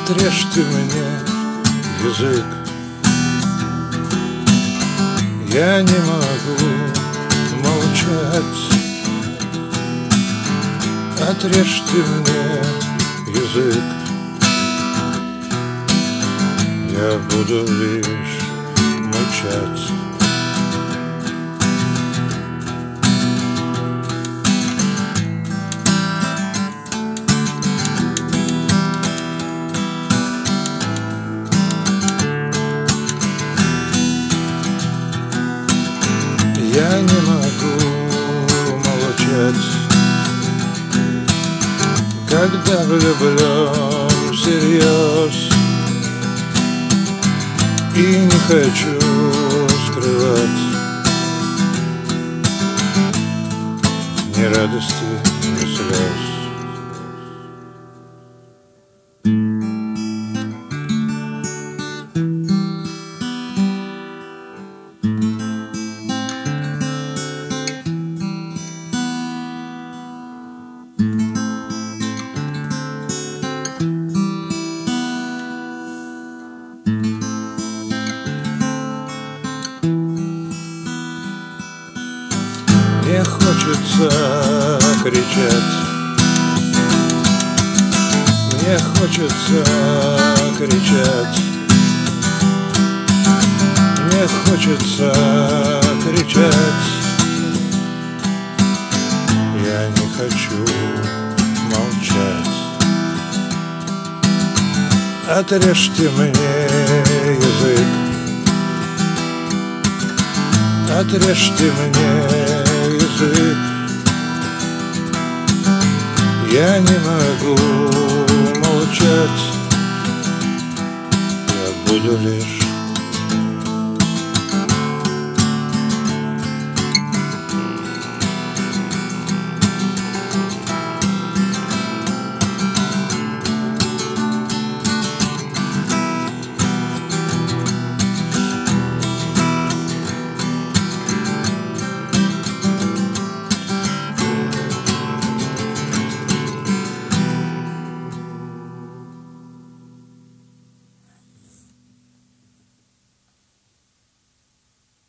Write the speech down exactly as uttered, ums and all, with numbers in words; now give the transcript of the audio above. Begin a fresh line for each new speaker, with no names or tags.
Отрежьте мне язык, я не могу молчать. Отрежьте мне язык, я буду лишь мычать. Я не могу молчать, когда влюблен всерьез, и не хочу скрывать ни радости, ни слез. Мне хочется кричать, мне хочется кричать, мне хочется кричать. Я не хочу молчать. Отрежьте мне язык, отрежьте мне язык, я не могу молчать, я буду лишь